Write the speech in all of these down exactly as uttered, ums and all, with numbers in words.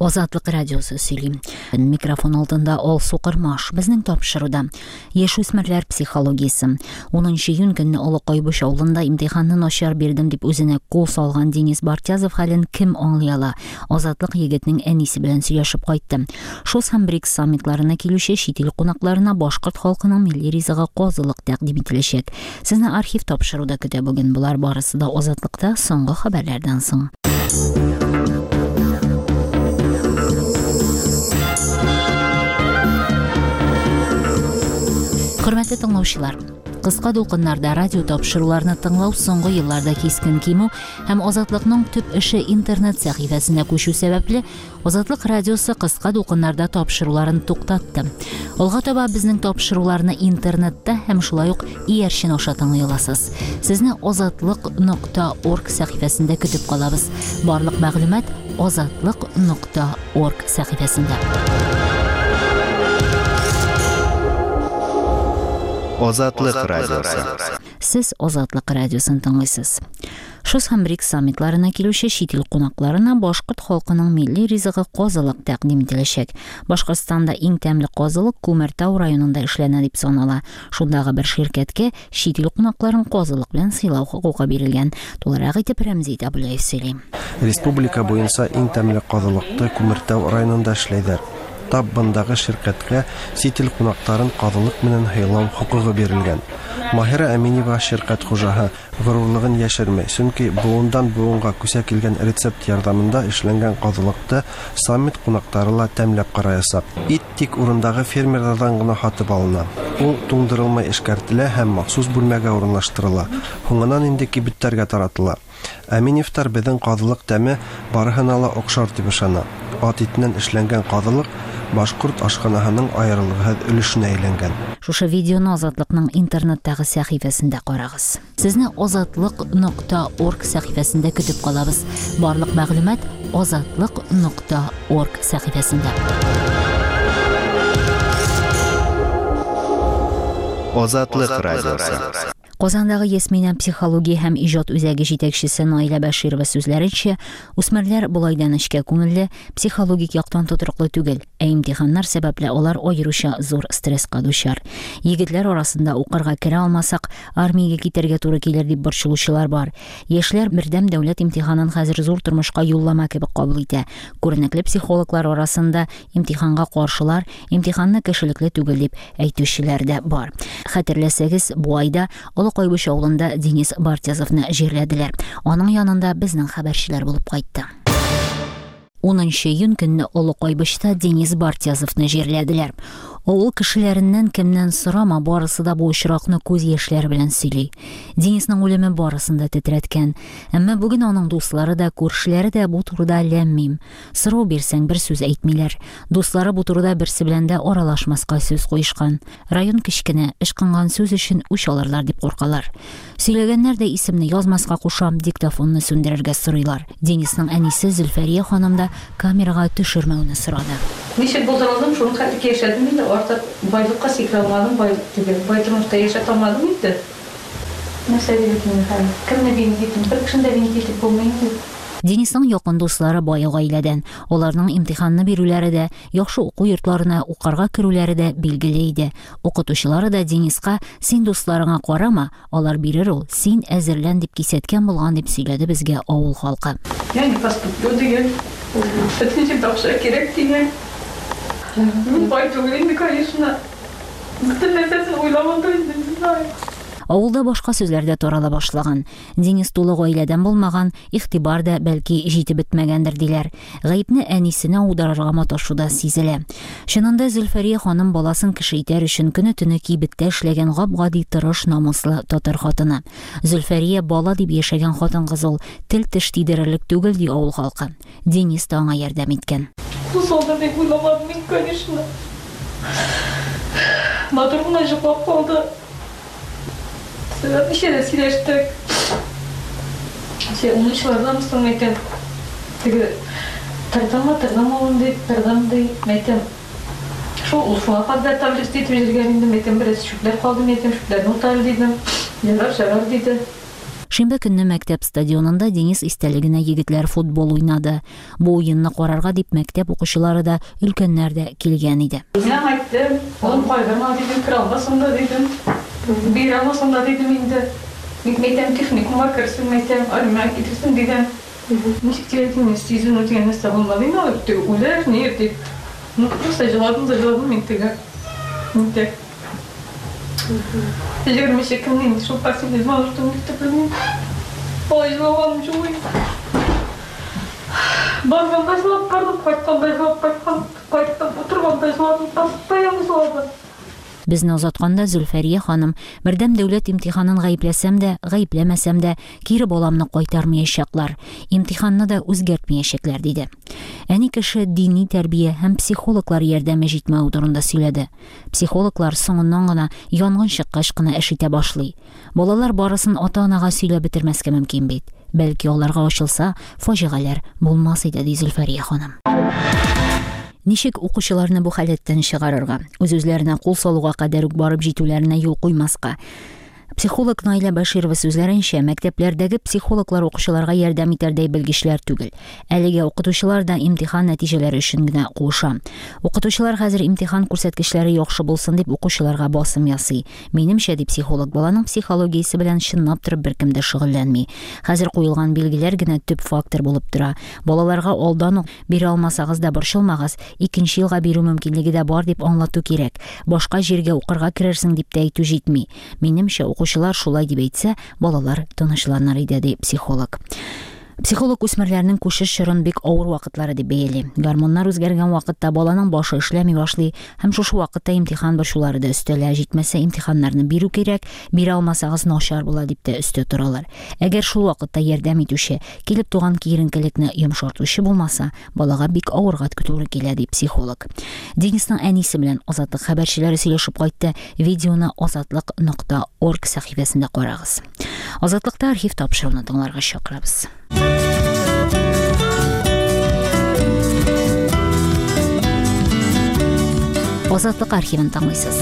Азатлык радиосы сөйлим. Микрофон алдында Ол Сукырмаш безнең тапшыруда. Яшүсмерләр психологиясе. онынчы июнь көнне Олы Кайбыш авылында имтиханны начар бирдем дип үзенә кул салган Денис Бартязов хәлен кем аңлый ала? Азатлык егетнең әнисе белән сөйләшеп кайтты. Шос һәм БРИКС саммитларына килүче чит ил кунакларына башкорт халкының милли ризыгы казылык тәкъдим ителәчәк. Сезне архив тапшыруда көтә бүген. Булар барысы да Азатлыкта соңгы хәбәрләрдән соң. Хөрмәтле тыңлаучылар, кыска дулкыннарда радио тапшыруларны тыңлау соңгы елларда кискен кимү һәм Азатлыкның төп эше интернет сәхифәсенә күчү сәбәпле Азатлык радиосы кыска дулкыннарда тапшыруларын туктатты. Алга таба безнең тапшыруларны интернетта һәм шулай ук иярчен аша тыңлый аласыз. Сезне азатлык нокта орг сәхифәсендә көтеп калабыз. Барлык мәгълүмат азатлык нокта орг сәхифәсендә. Азатлык радиосы. Сез Азатлык радиосын тыңлыйсыз. Шос һәм БРИКС саммитларына килүче чит ил кунакларына башкорт халкының милли ризыгы казылык тәкъдим ителәчәк. Башкортстанда иң тәмле казылык Күмертау районында эшләнә дип санала. Шундагы бер ширкәткә чит ил кунакларын казылык белән сыйлау хокукы бирелгән. Тулырак итеп Рәмзи Табулаев сөйли. Республика буенча иң тәмле казылыкты Күмертау районында эшләйләр. Тап бындагы ширкәткә чит ил кунакларын казылык менән һыйлау хокукы бирелгән. Маһира Әминева ширкәт хуҗаһы горурлыгын яшермәй, чөнки буындан буынга күсә килгән рецепт ярдәмендә эшләнгән казылыкты саммит кунаклары ла тәмләп караясак. Ит тик урындагы фермерлардан гына хатып алына. Ул туңдырылмай эшкәртелә һәм махсус бүлмәгә урынлаштырыла. Һуңыннан инде кибеттәргә таратыла. Әминевтар безнең казылык тәме барыһына ла охшар дип ышана. Ат итеннән эшләнгән казылык башкорт ашханаһының аерылыгы өлешенә әйләнгән. Шушы видеоны Азатлыкның интернеттагы сәхифәсендә карагыз. Сезне азатлык нокта орг сәхифәсендә көтеп калабыз. Барлык мәгълүмат азатлык нокта орг сәхифәсендә. Азатлык радиосы. Казандагы Ясмина психология һәм иҗат үзәге җитәкчесе Наилә Бәширова сүзләренчә, үсмерләр булайдан эшкә күңелле, психологик яктан тотырлык түгел, ә имтиханнар сәбәпле алар аеруча зур стресска дучар. Егетләр арасында укырга керә алмасак, армиягә китәргә туры килер дип борчылучылар бар. Яшьләр бердәм дәүләт имтиханын хәзер зур тормышка юллама кебек кабул итә. Күренекле психологлар арасында имтиханга каршылар, имтиханны кешелекле түгел дип әйтүчеләр дә бар. Хәтерләсәгез, бу айда Олы Кайбыш авылында Денис Бартязовны җирләделәр. Аның янында безнең хәбәрчеләр булып кайтты. онынчы июнь көнне Олы Кайбышта Денис Бартязовны җирләделәр. Авыл кешеләреннән кемнән сорама, барысы да бу очракны күз яшьләре белән сөйли. Денисның үлеме барысын да тетрәткән. Әмма бүген аның дуслары да, күршеләре дә бу турыда ләммим. Сорау бирсәң бер сүз әйтмиләр. Дуслары бу турыда берсе белән дә аралашмаска сүз куешкан. Район кичкенә, ышкынган сүз өчен үч алырлар дип куркалар. Сөйләгәннәр дә исемне язмаска кушам, диктофонны сүндерергә сорыйлар. Денисның әнисе Зөлфәрия ханым да камерага төшермәүне сорады. Ничек булдырылдым, шуны хәтта яшәдем инде, артык байлыкка сикерә алмадым, байлык түгел, бай тормышта яшәп алмадым инде. Нәрсә дигән хәл? Кемне бинтитем, бер кешендә бинтитеп булмый инде. Денисның якын дуслары бай гаиләдән. Аларның имтиханны бирүләре дә, яхшы уку йортларына укырга керүләре дә билгеле иде. Укытучылары да Дениска "Син дусларыңа карама, алар бирер ул, син әзерлән" дип кисәткән булган дип сөйләде безгә авыл халкы. Я не поступлю дигән. Фетничек тапшыра кирәк дигән. Мин бай түгел инде, конечно. Бөтен нәрсәсен уйламадым инде. Авылда башка сүзләр дә тарала башлаган. Денис тулы гаиләдән булмаган, игътибар да бәлки җитеп бетмәгәндер диләр. Гаепне әнисенә аударырга маташуда сизелә. Чынында Зөлфәрия ханым баласын кеше итәр өчен көне-төне кибеттә эшләгән гап-гади тырыш, намуслы татар хатыны. Зөлфәрия бала дип яшәгән хатын-кыз ул, тел теш тидерерлек түгел ди авыл халкы. Денис та аңа ярдәм иткән. Бу солда дип уйламадым мин, конечно. Матурына җыклап калды. Sebab işe de sileştik. Şey, onu işlerden sonra etem. Tege, tardama tardama onu deyip, tardam deyip, etem. Şu ulfuna kadar tablet deyip jirgen indim, etem biraz şükler kaldım, etem şüklerden utar dedim. Yarar şarar dedi. Шимбә көнне мәктәп стадионында Денис истәлегенә егетләр футбол уйнады. Бу уенны карарга дип мәктәп укучылары да, өлкәннәр дә килгән иде. Мен әйттем, "Ул кайгырма" дидем, "Кралга сонда" дидем. "Бирама сонда" дидем инде. Ник мәйтәм техникумга керсен, мәйтәм, "Армия китерсен" дидем. Ничек дидем, "Сезон үткән нәрсә булмады инде, алып үләр, ни дип." Ну, просто җыладым, җыладым мин тегә. Инде. Егерме көннән шул пассивный звоночтан китеп. Ой, җылаганым шулай. Барганда җылап калдым, кайтканда җылап кайткан, кайттым, утырганда җыладым, постоянно җыладым. Безне озатканда Зөлфәрия ханым, бердәм дәүләт имтиханын гаепләсәм дә, гаепләмәсәм дә, кире баламны кайтармаячаклар, имтиханны да үзгәртмәячәкләр диде. Әни кеше дини тәрбия һәм психологлар ярдәме җитмәү турында сөйләде. Психологлар соңыннан гына янгын чыккач кына эш итә башлый. Балалар барысын ата-анага сөйләп бетермәскә мөмкин бит. Бәлки аларга ачылса, фаҗигаләр булмас иде, ди Зөлфәрия ханым. Ничек укучыларны бу хәлеттән чыгарырга, үз-үзләренә кул салуга кадәр үк барып җитүләренә юл куймаска? Психолог Наиля Баширова сүзләренчә, мәктәпләрдәге психологлар укучыларга ярдәм итәрдәй белгечләр түгел. Әлегә укытучылар да имтихан нәтиҗәләре өчен генә куыша. Укытучылар хәзер имтихан күрсәткечләре яхшы булсын дип укучыларга басым ясый. Минемчә, дип психолог, баланың психологиясе белән чынлап торып беркем дә шөгыльләнми. Хәзер куелган билгеләр генә төп фактор булып тора. Балаларга алдан ук бирә алмасагыз да борчылмагыз, икенче елга бирү мөмкинлеге дә бар дип аңлату кирәк. Башка җиргә укырга керерсең дип тә әйтү җитми. Минемчә, укучылар шулай дип әйтсә, балалар тынычланыр иде, ди психолог. Психолог үсмерләрнең күчеш чорын бик авыр вакытлары дип бәяли. Гормоннар үзгәргән вакытта баланың башы эшләми башлый, һәм шушы вакытта имтихан борчулары да өстәлә, җитмәсә имтиханнарны бирү кирәк, бирә алмасагыз начар була дип тә өстә торалар. Әгәр шул вакытта ярдәм итүче, килеп туган киеренкелекне йомшартучы булмаса, балага бик авырга күтәрү килә, ди психолог. Денисның әнисе белән Азатлык хәбәрчеләре сөйләшеп кайтты. Видеоны азатлык нокта орг сәхифәсендә карагыз. Азатлыкта архив тапшыруны тыңларга чакырабыз. Азатлык архивын тыңлыйсыз.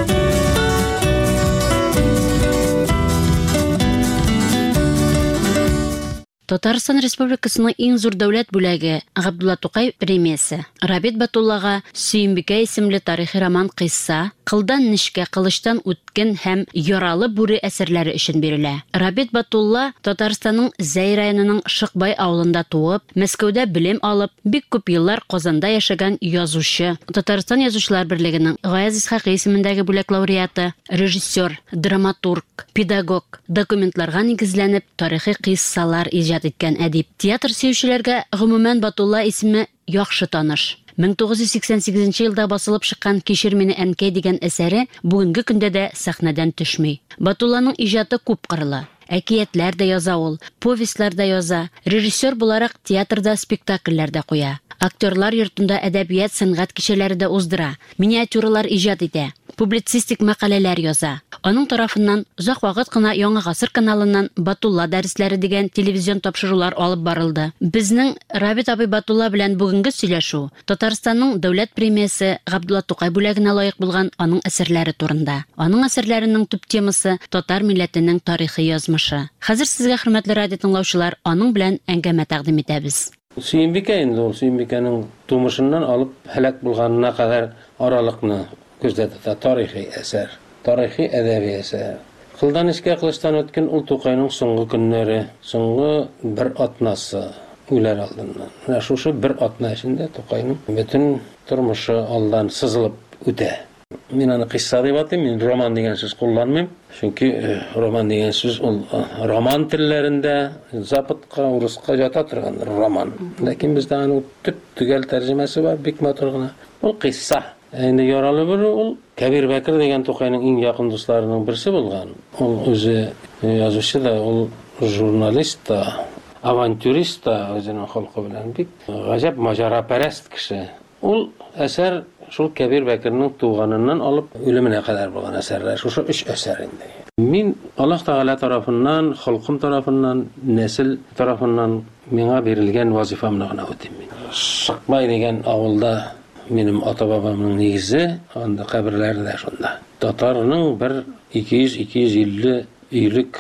Татарстан Республикасының иң зур дәүләт бүләге Габдулла Тукай премиясе. Рабит Батуллага Сөембикә исемле тарихи роман кыйсса, Кылдан нишкә кылычтан үткен һәм яралы бүре әсәрләре өчен бирелә. Рабит Батулла Татарстанның Зәй районының Шыкбай авылында туып, Мәскәүдә белем алып, бик күп еллар Казанда яшәгән язучы, Татарстан Язучылар берлегенең Гаяз Исхакый исемендәге бүләк лауреаты, режиссер, драматург, педагог, документларга нигезләнеп тарихи кыйссалар иҗат иткән әдип. Театр сөючеләргә гомумән Батулла исеме яхшы таныш. мең тугыз йөз сиксән сигезенче елда басылып чыккан Кичер мине әнкәй дигән әсәре бүгенге көндә дә сәхнәдән төшми. Батулланың иҗаты күп кырлы. Әкиятләр дә яза ул, повестлар да яза, режиссер буларак театрда спектакльләр дә куя. Актерлар йортында әдәбият, сәнгать кичәләре дә уздыра, миниатюралар иҗат итә, публицистик мәкаләләр яза. Аның тарафыннан озак вакыт кына Яңа гасыр каналыннан Батулла дәресләре дигән телевизион тапшырулар алып барылды. Безнең Рабит абый Батулла белән бүгенге сөйләшү Татарстанның дәүләт премиясе Габдулла Тукай бүләгенә лаек булган аның әсәрләре турында. Аның әсәрләренең төп темасы татар милләтенең тарихи язмышы. Хәзер сезгә, хөрмәтле радио тыңлаучылар, аның белән әңгәмә тәкъдим итәбез. Сөембикә инде ул Сөембикәнең тумышыннан алып һәлак булганына кадәр аралыкны күрсәтә тарихи әсәр, тарихи әдәби әсәр. Кылдан нишкә кылычтан үткен ул Тукайның соңгы көннәре, соңгы бер атнасы үләр алдыннан. Менә шушы бер атна эчендә Тукайның бөтен тормышы алдан сызылып үтә. Мин аны кыйсса дип атыйм, мин роман дигән сүз кулланмыйм. Чөнки роман дигән сүз ул роман телләрендә западка, урыска жата торган роман. Ләкин бездә аның төп төгәл тәрҗемәсе бар, бик матур гына. Ул кыйсса. Инде яралы бер ул Кәбир Бәкер дигән Тукайның иң якын дусларының берсе булган. Ул үзе язучы да, ул журналист та, авантюрист та, үзенең халкы белән бик гаҗәп маҗарапәрәст кеше. Ул әсәр шул Кәбир Бәкернең туганыннан алып үлеменә кадәр булган әсәрләр, шушы өч әсәр инде. Мин Аллаһ Тәгалә тарафыннан, халкым тарафыннан, нәсел тарафыннан миңа бирелгән вазифамны гына үтим мин. Шыкбай дигән авылда минем ата-бабамның нигезе, анда каберләре дә шунда. Татарның бер ике йөз - ике йөз илле өйлек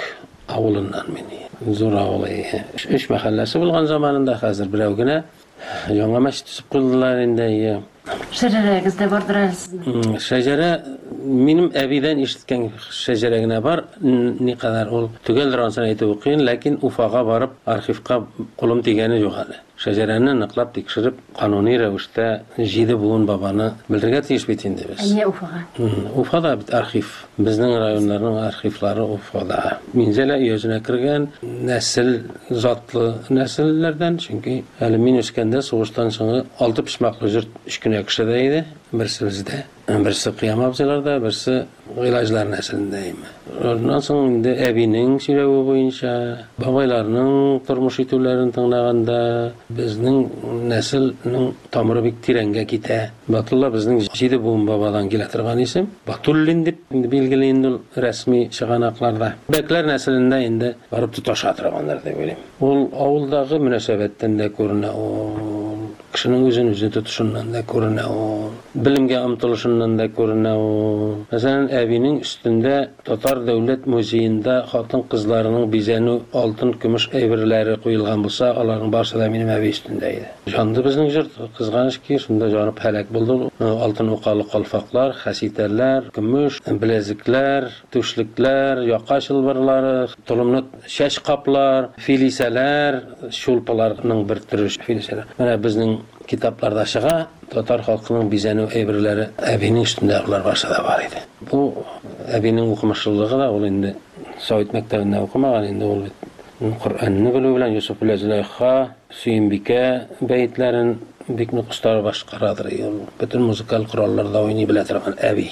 авылыннан мине. Зур авылы. Үч мәхәлләсе булган заманында хәзер берәү генә яңа мәчет төзеп куйдылар инде. Шәҗәрәгездә бардыр әле сезнең? Шәҗәрә минем әбидән ишеткән шәҗәрә генә бар. Никадәр ул түгел рансын әйтеп укыйм, ләкин Уфага барып архивка кулым тигәне юк әле. Шәҗәрәне ныклап тикшереп, кануни рәвештә җиде буын бабаны белергә тиеш бит инде без. Әйе, Уфага. Уфада бит архив. Безнең районнарның архивлары Уфада. Минзәлә өязенә кергән нәсел затлы нәселләрдән, чөнки әле мин үскәндә сугыштан соң алты пишмаклы җырт өч кенә кешедә иде. Берсе бездә, берсе Кыям абзыйларда, берсе Гыйлаҗлар нәселендә име. Оннан соң инде әбинең сөйләве буенча, бабайларның тормыш итүләрен тыңлаганда, безнең нәселнең тамыры бик тирәнгә китә. Батулла безнең җиде буын бабадан килә торган исем. Батуллин дип билгеле инде рәсми чыганакларда. Бәкләр нәселендә инде барып тоташа торганнар дип уйлыйм. Ул авылдагы мөнәсәбәттән дә күренә, ул кешенең үзен үзе тотышыннан да күренә, ул белемгә омтылышыннан да күренә. Мәсәлән, әбинең өстендә Татар дәүләт музеенда хатын кызларының бизәнү алтын, көмеш әйберләре куелган булса, аларның барысы да минем әби өстендә иде. Җанды безнең җырт, кызганыч ки, шунда җанып һәлак булды. Алтын укалы калфаклар, хәситәләр, көмеш беләзекләр, түшлекләр, яка чылбырлары, толымлы чәч каплар, филисәләр, шулпаларның бер төрү филисәләр. Менә безнең китапларда чыга, татар халкының бизәнү әйберләре әбинең өстендә улар барса да бар иде. Бу әбинең укымышлыгы да, ул инде Совет мәктәбендә укымаган, инде ул Коръәнне белү белән Юсуф Зөләйха, Сөембикә бәйтләрен бик нык остары башкарадыр. Бөтен музыкаль коралларда уйный белә торган әби.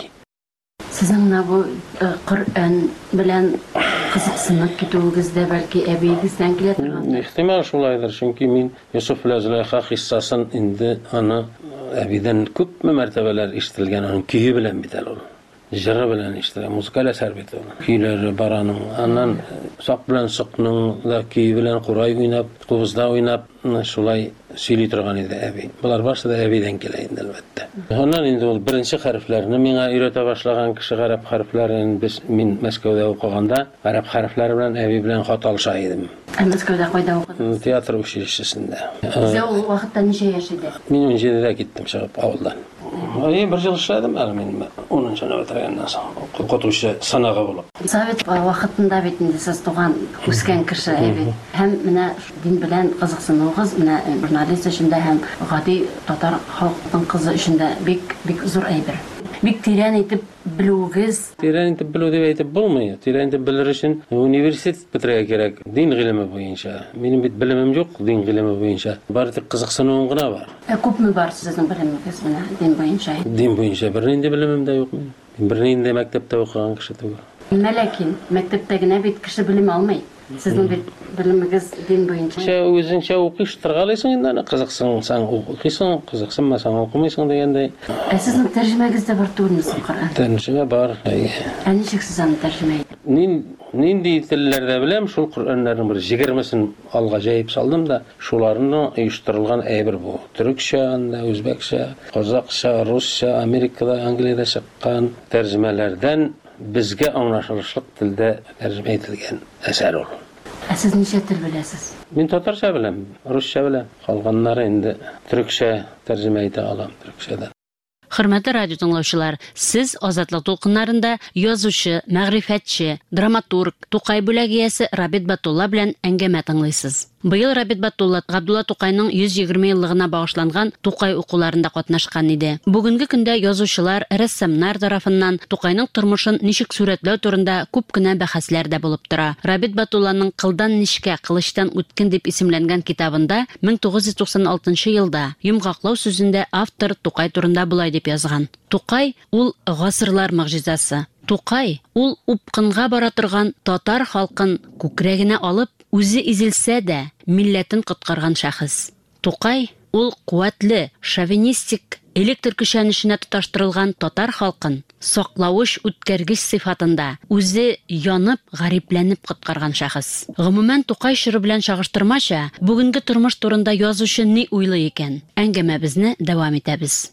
Сезнең бу Коръән белән кызыксынып китүегездә бәлки әбиегездән килә торган. Ихтимал шулайдыр, чөнки мин Юсуф Зөләйха кыссасын инде аны әбидән күпме мәртәбәләр ишетелгән, аның көе белән бит әле ул. Җыры белән ишетелгән, музыкаль әсәр бит ул. Көйләре бараның, аннан сак белән сыкның да көе белән курай уйнап, кубызда уйнап, шулай сөйли торган иде әби. Булар барсы да әбидән килә инде әлбәттә. Аннан инде ул беренче хәрефләрне миңа өйрәтә башлаган кеше гарәп хәрефләрен без мин Мәскәүдә укыганда гарәп хәрефләре белән әби белән хат алыша идем. Мәскәүдә кайда укыдың? Театр училищесендә. Сез ул вакытта ничә яшь иде? Мин унҗидедә киттем чыгып авылдан. Ай, бер ел эшләдем әле мин унынчы бетергәннән соң. Укытучы санага булып. Совет вакытында бит инде сез туган, үскән кеше әби. Һәм менә дин белән кызыксынуыгыз, менә журналист өчен дә һәм гади татар халкының кызы өчен дә бик бик зур әйбер. Бик тирән итеп белүгез. Тирән итеп белү дип әйтеп булмый. Тирән итеп белер өчен университет бетерергә кирәк. Дин гыйлеме буенча. Минем бит белемем юк дин гыйлеме буенча. Бары тик кызыксынуым гына бар. Ә күпме бар сезнең белемегез менә дин буенча? Дин буенча бернинди белемем дә юк минем. Бернинди мәктәптә укыган кеше түгел. Ләкин мәктәптә генә бит кеше белем алмый. Сезнең бит белемегез дин буенча. Шә үзеңчә укыш торгалыйсың инде, аны кызыксынсаң укыйсың, кызыксынмасаң укымыйсың дигәндәй. Ә сезнең тәрҗемәгездә бар түгелме Коръән? Тәрҗемә бар. Ә ничек сез аны тәрҗемә иттегез? Мин нинди телләрдә беләм, шул Коръәннәрнең бер егермесен алга җәеп салдым да, шуларның оештырылган әйбер бу. Төрекчә, анда үзбәкчә, казакча, русча, Америкада, Англиядә чыккан тәрҗемәләрдән безгә аңлашылышлык телдә тәрҗемә ителгән әсәр ул. Ә сез ничә тел беләсез? Мин татарча беләм, русча беләм. Калганнары инде төрекчә тәрҗемә итә алам, төрекчәдән. Хөрмәтле радио тыңлаучылар, сез Азатлык тулкыннарында язучы, мәгърифәтче, драматург, Тукай бүләгиясе Рабит Батулла белән әңгәмә тыңлыйсыз. Быел Рабит Батулла Габдулла Тукайның йөз егерме еллыгына багышланган Тукай укуларында катнашкан иде. Бүгенге көндә язучылар, рәссамнар тарафыннан Тукайның тормышын ничек сүрәтләү турында күп кенә бәхәсләр дә булып тора. Рабит Батулланың «Кылдан нишкә, кылычтан үткен» дип исемләнгән китабында мең тугыз йөз туксан алтынчы елда йомгаклау сүзендә автор Тукай турында булай дип язган. Тукай ул гасырлар мөгъҗизасы. Тукай ул упкынга бара торган татар халкын күкрәгенә алып, үзе изелсә дә милләтен коткарган шәхес. Тукай ул куәтле, шовинистик, электр көчәнешенә тоташтырылган татар халкын саклауыш үткәргеч сыйфатында үзе янып, гарипләнеп коткарган шәхес. Гомумән Тукай чоры белән чагыштырмача, бүгенге тормыш турында язучы ни уйлый икән? Әңгәмәбезне дәвам итәбез.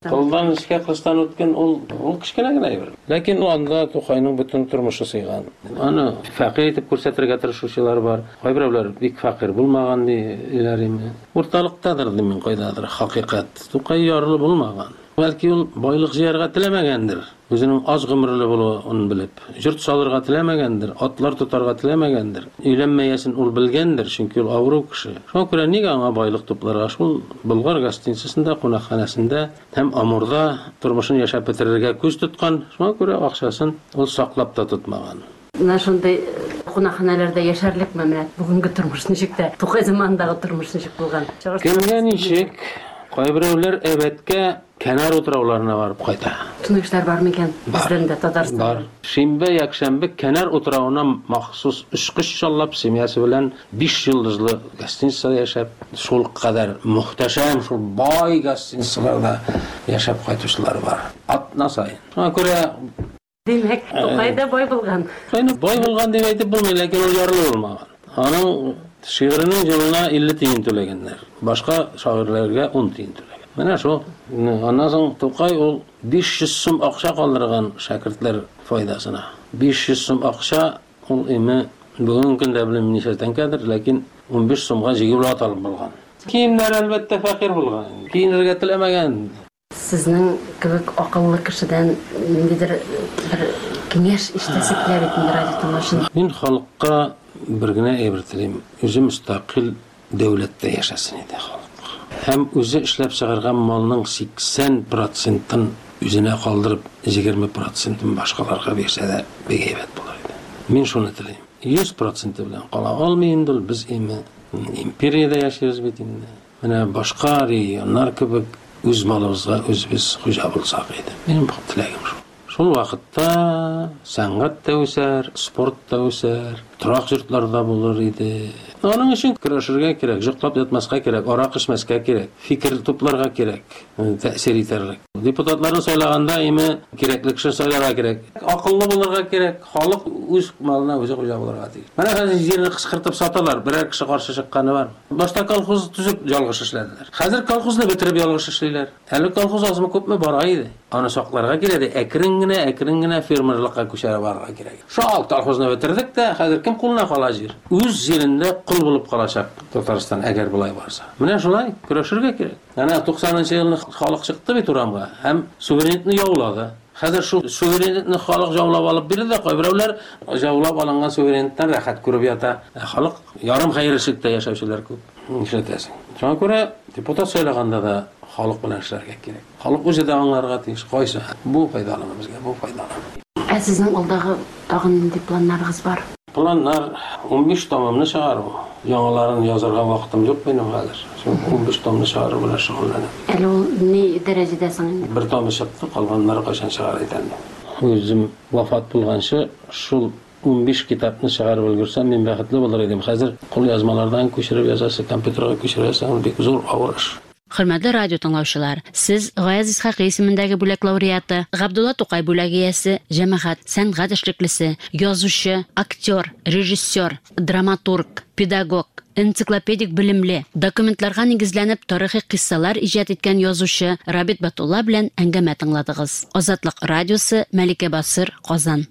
Кылдан эшкә кылыштан үткән ул ул кичкенә генә әйбер. Ләкин ул анда Тукайның бөтен тормышы сыйган. Аны фәкыйрь итеп күрсәтергә тырышучылар бар. Кайберәүләр бик фәкыйрь булмаган диләр. Урталыктадыр ди мин кайдадыр хакыйкать. Тукай ярлы булмаган. Бәлки ул байлык җыярга теләмәгәндер. Үзенең аз гомерле булуын белеп, җырт салырга теләмәгәндер, атлар тотарга теләмәгәндер. Өйләнмәясен ул белгәндер, чөнки ул авыру кеше. Шуңа күрә нигә аңа байлык тупларга? Шул Болгар гостиницасында, кунакханәсендә һәм Амурда тормышын яшәп бетерергә күз тоткан. Шуңа күрә акчасын ул саклап та тотмаган. Менә шундай кунакханәләрдә яшәрлек мәмәт. Бүгенге тормыш ничек тә, Тукай заманындагы тормыш ничек булган? Кемгә ничек? Кайберәүләр әбәткә Кәнар утрауларына барып кайта. Тынычлар бар микән? Бездән дә Татарстанда. Бар. Шимбә, якшәмбе Кәнар утрауына махсус очкыч чаллап семьясы белән биш йолдызлы гостиницада яшәп, шул кадәр мөхтәшәм, шул бай гостиницаларда яшәп кайтучылар бар. Атна сайын. Шуңа күрә Димәк, Тукайда бай булган. Тукайны бай булган дип әйтеп булмый, ләкин ул ярлы булмаган. Аның шигырының җылына илле тиен түләгәннәр. Башка шагыйрьләргә ун тиен түләгән. Менә шул. Аннан соң Тукай ул биш йөз сум акча калдырган шәкертләр файдасына. биш йөз сум акча ул име бүген көндә белән ничә тәңкәдер, ләкин ун биш сумга җигеп алып булган. Киемнәр әлбәттә фәкыйрь булган. Киенергә теләмәгән. Сезнең кебек акыллы кешедән ниндидер бер киңәш ишетәсе килә бит инде радио тыңлаучы. Мин халыкка бер генә әйбер телим. Үзе мустақил дәүләттә яшәсен иде халык. Һәм үзе эшләп чыгарган малның сиксән процентын үзенә калдырып, егерме процентын башкаларга берсә дә бик әйбәт булыр иде. Мин шуны телим. йөз процент белән кала алмый инде ул без име империядә яшәйбез бит инде. Менә башка регионнар кебек үз малыбызга үзебез хуҗа булсак иде. Минем бу теләгем шул. Шул вакытта сәнгать та үсәр, спорт та үсәр, торак йортларда булыр иде. Аның өчен көрәшергә кирәк, җыклап ятмаска кирәк, арак эчмәскә кирәк, фикер тупларга кирәк, тәэсир итәрлек. Депутатларны сайлаганда име кирәклек эшен сайларга кирәк. Акыллы булырга кирәк, халык үз малына үзе хуҗа булырга тиеш. Менә хәзер җирне кычкыртып саталар, берәр кеше каршы чыкканы бар. Башта колхоз төзеп ялгыш эшләделәр. Хәзер колхозны бетереп ялгыш эшлиләр. Әле колхоз азмы күпме бара иде. Аны сакларга кирәк, әкрен генә, әкрен генә фермерлыкка күчәрә барырга кирәк. Шул колхозны бетердек тә, хәзер кем кулына кала җир? Үз җирендә кул булып калачак Татарстан әгәр булай барса. Менә шулай көрәшергә кирәк. Әнә туксанынчы елны халык чыкты бит урамга һәм суверенитны яулады. Хәзер шул суверенитны халык яулап алып бирде, кайберәүләр яулап алынган суверениттан рәхәт күреп ята. Халык ярым хәйршиктә яшәүчеләр күп. Нишләтәсең? Шуңа күрә депутат сайлаганда да халык белән эшләргә кирәк. Халык үзе дә аңларга тиеш. Кайсы бу файдалымы безгә, бу файдалымы. Ә сезнең алдагы тагын нинди планнарыгыз бар? Планнар ун биш томымны чыгару. Яңаларын язарга вакытым юк минем хәзер. Шул ун биш томны чыгару белән шөгыльләнәм. Әле ул ни дәрәҗәдә соң? Бер том чыкты, калганнары кайчан чыгар икән. Үзем вафат булганчы шул ун биш китапны чыгарып өлгерсәм, мин бәхетле булыр идем. Хәзер кул язмалардан күчереп язасы, компьютерга күчерәсең, бик зур авыр эш. Хөрмәтле радио тыңлаучылар, сез Гаяз Исхакый исемендәге бүләк лауреаты, Габдулла Тукай бүләге иясе, җәмәгать сәнгать эшлеклесе, язучы, актер, режиссер, драматург, педагог, энциклопедик белемле, документларга нигезләнеп тарихи кыссалар иҗат иткән язучы Рабит Батулла белән әңгәмә тыңладыгыз. Азатлык радиосы, Мәликә Басыр, Казан.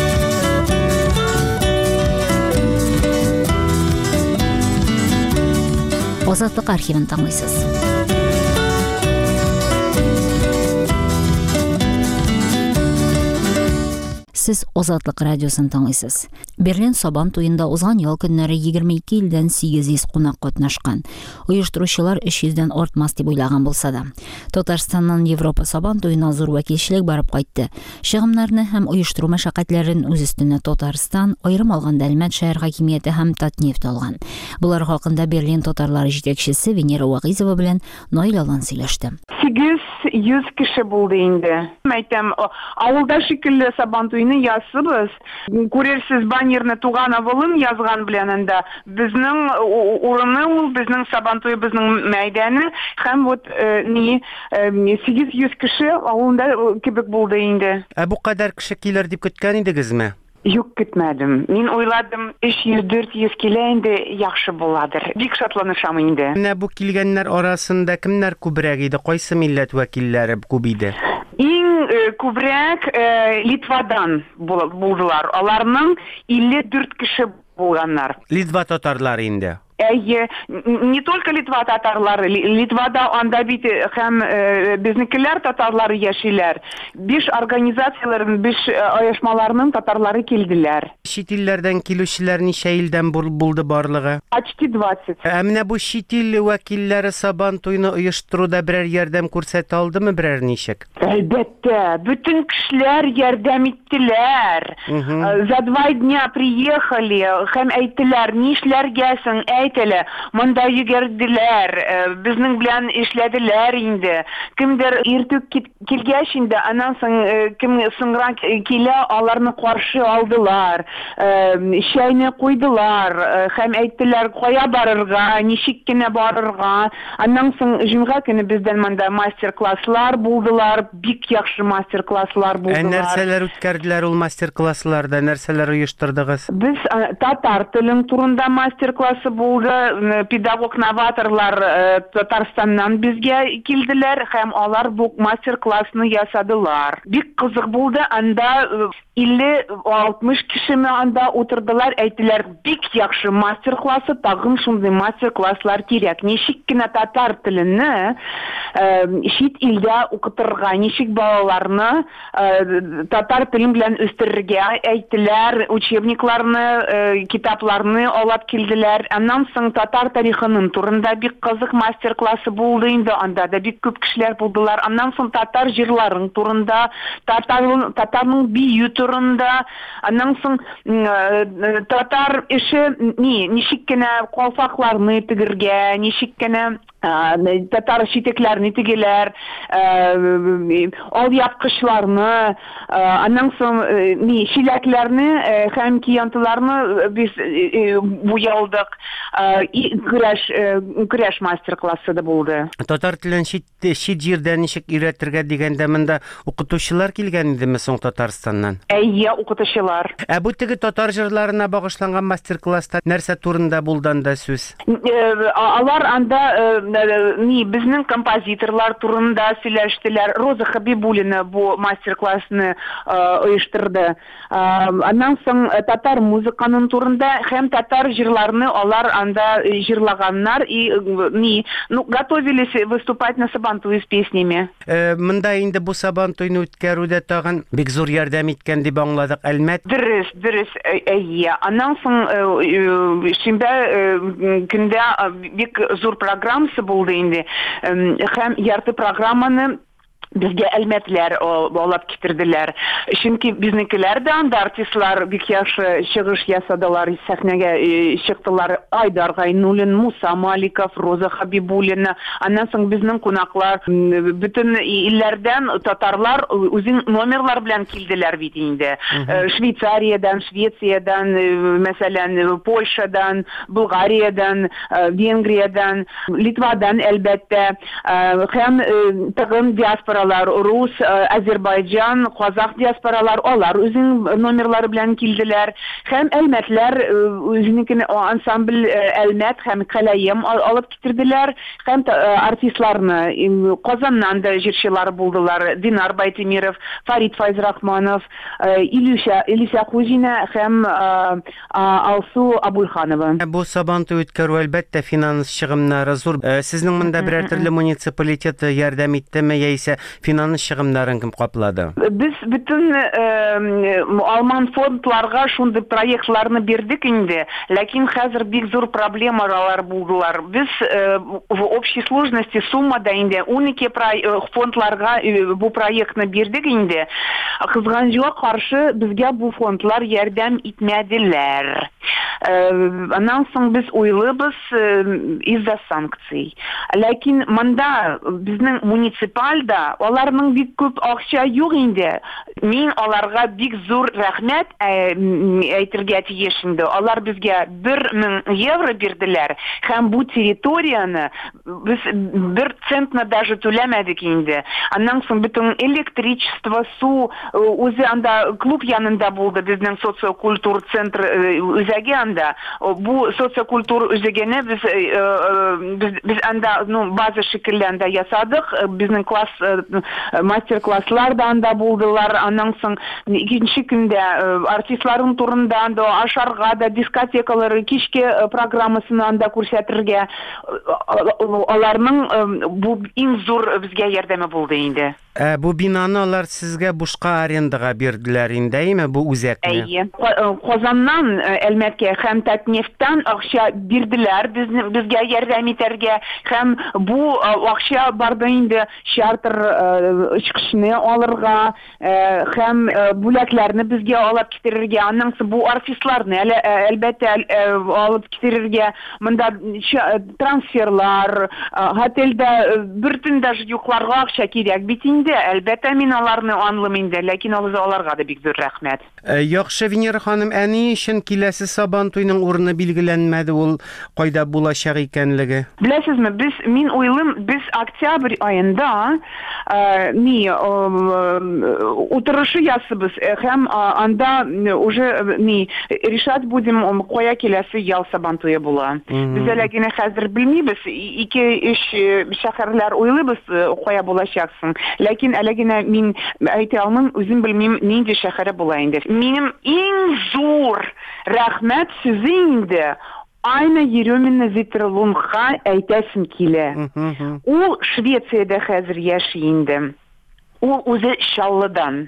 Азатлык архивын тыңлыйсыз. Сез Азатлык радиосын тыңлыйсыз. Берлин Сабан туенда узган ял көннәре егерме ике илдән сигез йөз кунак катнашкан. Оештыручылар өч йөздән артмас дип уйлаган булса да, Татарстаннан Европа Сабан туена зур вәкилчелек барып кайтты. Чыгымнарны һәм оештыру мәшәкатьләрен үз өстенә Татарстан, аерым алганда Әлмәт шәһәр хакимияте һәм Татнефть алган. Булар хакында Берлин татарлары җитәкчесе Венера Вагызова белән Наил Алан сөйләште. сигез йөз кеше булды инде. Мәйтәм, авылда шикелле Сабан туены ясыбыз. Күрерсез баннерны туган авылын язган белән анда. Безнең урыны ул, безнең Сабан туе, безнең мәйданы һәм вот ни сигез йөз кеше авылда кебек булды инде. Ә бу кадәр кеше килер дип көткән идегезме? Юк, көтмәдем. Мин уйладым, өч йөз дүрт йөз килә инде яхшы буладыр. Бик шатланышам инде. Менә бу килгәннәр арасында кемнәр күбрәк иде? Кайсы милләт вәкилләре күп иде? Иң күбрәк Литвадан булдылар. Аларның илле дүрт кеше булганнар. Литва татарлары инде. Әйе, не только Литва татарлары, Литвада анда бит һәм безнекеләр татарлары яшиләр. Биш организацияләрнең, биш оешмаларның татарлары килделәр. Чит илләрдән килүчеләр ничә илдән булды барлыгы? Почти двадцать. Ә менә бу чит ил вәкилләре Сабан туйны оештыруда берәр ярдәм күрсәтә алдымы берәр ничек? Әлбәттә, bütün кешеләр ярдәм иттеләр. За два дня приехали, һәм әйттеләр, нишләргә соң әйтелә, монда йөгерделәр, безнең белән эшләделәр инде. Кемдер иртүк килгәч инде, аннан соң кем соңрак килә, аларны каршы алдылар, чәйне куйдылар, һәм әйттеләр, кая барырга, ничек кенә барырга. Аннан соң җомга көне бездән монда мастер-класслар булдылар, бик яхшы мастер-класслар булдылар. Ә нәрсәләр үткәрделәр ул мастер-классларда, нәрсәләр оештырдыгыз? Без татар телен турында мастер-классы булды, педагог-новаторлар Татарстаннан безгә килделәр, һәм алар бу мастер-классны ясадылар. Бик кызык булды, анда илле алтмыш кешеме анда утырдылар, әйттеләр, бик яхшы мастер-классы, тагын шундый мастер-класслар кирәк. Ничек кенә татар телене чит илдә укытырга, ничек балаларны татар телен белән үстерергә әйттеләр, учебникларны, китапларны алып килделәр. Аннан соң татар тарихының турында бик кызык мастер-классы булды инде, анда да бик күп кешеләр булдылар. Аннан соң татар җырларын турында, татарның бию турында, аннан соң татар эше ни, ничек кенә калфакларны тегергә, ничек кенә татар читекләрне тегеләр, алъяпкычларны, аннан соң ни, чиләкләрне һәм киянтыларны без буялдык. Көрәш көрәш мастер-классы да булды. Татар телен чит җирдә ничек өйрәтергә дигәндә монда укытучылар килгән идеме соң Татарстаннан? Әйе, укытучылар. Ә бу теге татар җырларына багышланган мастер-класста нәрсә турында булды анда сүз? Алар анда ни, безнең композиторлар турында сөйләштеләр. Роза Хабибуллина бу мастер-классны оештырды. Аннан соң татар музыканың турында һәм татар җырларны алар анда җырлаганнар и ни, ну, готовились выступать на Сабантуй с песнями. Монда инде бу Сабантуйны үткәрүдә тагын бик зур ярдәм иткән дип аңладык, әлмәт. Дөрес, дөрес, әйе. Аннан соң шимбә көндә бик зур программасы булды инде. Һәм ярты программаны безгә әлмәтләр алып китерделәр. Чөнки безнекеләр дә анда артистлар бик яхшы чыгыш ясадылар, сәхнәгә чыктылар. Айдар Гайнуллин, Муса Маликов, Роза Хабибуллина. Аннан соң безнең кунаклар бүтән илләрдән татарлар үзен номерлар белән килделәр бит инде. Швейцариядән, Швециядән, мәсәлән, Польшадан, Болгариядан, Венгриядән, Литвадан әлбәттә, һәм тагын диаспора Рус, Азербайджан, Казак диаспоралар, алар үзенең номерлары белән килделәр. Һәм әлмәтләр үзенең ансамбль әлмәт һәм калаем алып китерделәр. Һәм артистларны Казаннан да җырчылар булдылар. Динар Байтимиров, Фарид Файзрахманов, Илюша, Илюша Хузина һәм Алсу Абулханова. Бу Сабантуй үткәрү әлбәттә финанс чыгымнары зур. Сезнең монда берәр төрле муниципалитет ярдәм иттеме яисә финанс чыгымнарын кем каплады? Без bütün Alman фондларга шундый проектларны бирдек инде, ләкин хәзер бик зур проблемалар булдылар. Без в общей сложности суммада инде он ике фондларга бу проектны бирдек инде. Кызганчыга каршы безгә бу фондлар ярдәм итмәделәр. Аннан соң без уйлыбыз из-за санкций. Ләкин монда безнең муниципальда Аларның бик күп акча юк инде. Мин аларга бик зур рәхмәт әйтергә тиеш инде. Алар безгә бер мең евро бирделәр һәм бу территорияны без бер центны даже түләмәдек инде. Аннан соң бөтен электричество, су үзе анда клуб янында булды безнең социокультур центр үзәге анда. Бу социокультур үзәгенә без без без анда ну база шикелле анда ясадык. Безнең класс мастер-класслар да анда булдылар. Аннан соң икенче көндә артистларның турында анда ашарга да дискотекалар кичке программасын анда күрсәтергә аларның бу иң зур безгә ярдәме булды инде. Ә, бу бинаны алар сезгә бушка арендага бирделәр инде, әйме бу үзәкне? Әйе. Казаннан Әлмәткә һәм Татнефтьтан акча бирделәр безгә ярдәм итәргә һәм бу акча барды инде чартер очкышны алырга һәм бүләкләрне безгә алып китерергә, аннан соң бу артистларны әлбәттә алып китерергә, монда трансферлар, отельдә бертен даже юкларга акча кирәк бит. Әлбәттә мин аларны анлым инде, ләкин аларга да бик зур рәхмәт. Яхшы, Венера ханым, әни өчен киләсе Сабантуйның урыны билгеләнмәде, ул кайда булачак икәнлеге? Беләсезме, без мин уйлыйм, без октябрь айында ми утырышы ясыбыз һәм анда уже ми решать будем кая киләсе ял Сабантуе була. Без әле генә хәзер белмибез, ике-өч шәһәрләр уйлыйбыз кая булачаксың. Ләкин әле генә мин әйтә алмыйм, үзем белмим нинди шәһәре була инде. Минем иң зур рәхмәт сүзе инде Айна Еремина Зитерлунга әйтәсем килә. Ул Швециядә хәзер яши инде. Ул үзе Чаллыдан.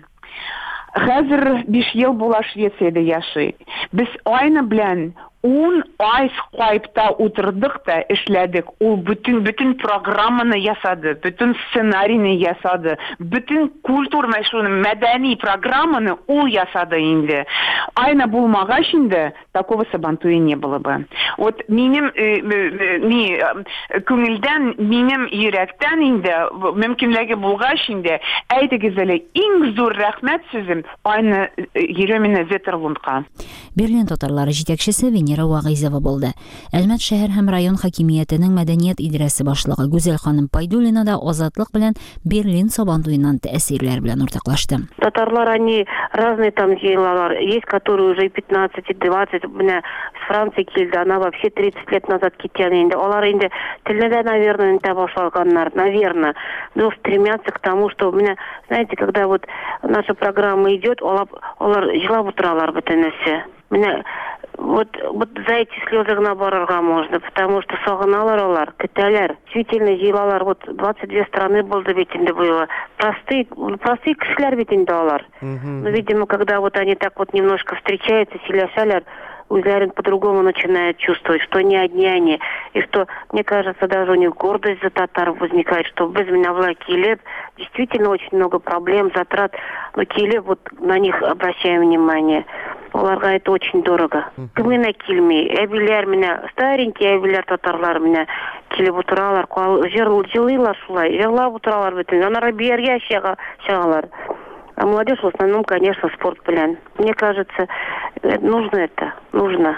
Хәзер биш ел була Швециядә яши. Без Айна белән ун ай Skype'та утырдык та эшләдек. Ул бүтән бүтән программаны ясады, бүтән сценарийны ясады, бүтән культур мәшгуль мәдәни программаны ул ясады инде. Айна булмагач инде такого Сабантуя не было бы. Вот минем ми күңелдән, минем йөрәктән инде мөмкинлеге булгач инде әйтегез әле иң зур рәхмәт сүзем Айна Еремина Зитерлунга. Берлин татарлары җитәкчесе Венера Вагыйзова булды. Әлмәт шәһәр һәм район хакимиятенең мәдәният идарәсе башлыгы Гүзәл ханым Пайдулина да Азатлык белән Берлин Сабантуеннан тәэсирләр белән уртаклашты. Татарлар, они разные там җыелалар. Есть, которые уже пятнадцать и двадцать, менә с Франции килде, она вообще тридцать лет назад киткән инде. Алар инде телне дә, наверное, инде башлаганнар, наверное. Но стремятся к тому, что менә, знаете, когда вот наша программа идет, алар җырлап утыралар бөтенесе. Менә вот вот за эти слезы гына барырга можно, потому что сагыналар алар, көтәләр. Действительно җыелалар, вот двадцать две страны булды бит инде было. Простые, простые кешеләр бит инде алар. Но, видимо, когда вот они так вот немножко встречаются, сөйләшәләр, үзләрен по-другому начинают чувствовать, что не одни они. И что, мне кажется, даже у них гордость за татар возникает, что без меня в Килеб действительно очень много проблем, затрат. Но Килеб, вот на них обращаем внимание. Оларга это очень дорого. Кемгенә килми, әбиләр менә, старенькие әбиләр татарлар менә килеп утыралар, җырлыйлар шулай, җырлап утыралар бөтен. Аннары биергә чыгалар. А молодежь в основном, конечно, спорт белән. Мне кажется, нужно это, нужно.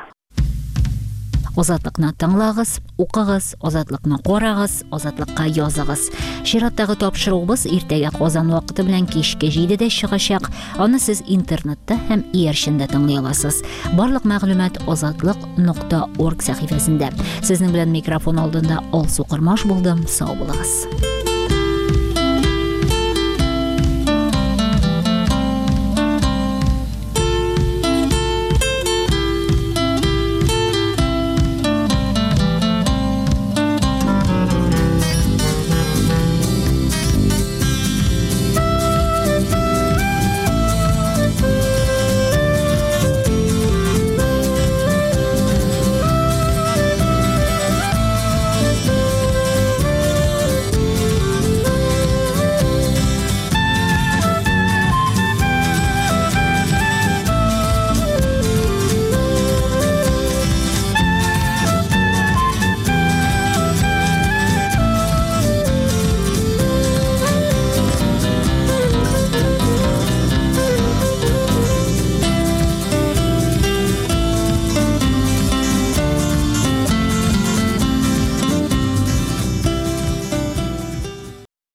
Азатлыкны тыңлагыз, укыгыз, азатлыкны карагыз, азатлыкка языгыз. Чираттагы тапшыруыбыз иртәгә Казан вакыты белән кичке җидедә чыгачак. Аны сез интернетта һәм иярчендә тыңлый аласыз. Барлык мәгълүмат азатлык нокта орг сәхифәсендә. Сезнең белән микрофон алдында Алсу Кырмаш булдым. Сау булыгыз.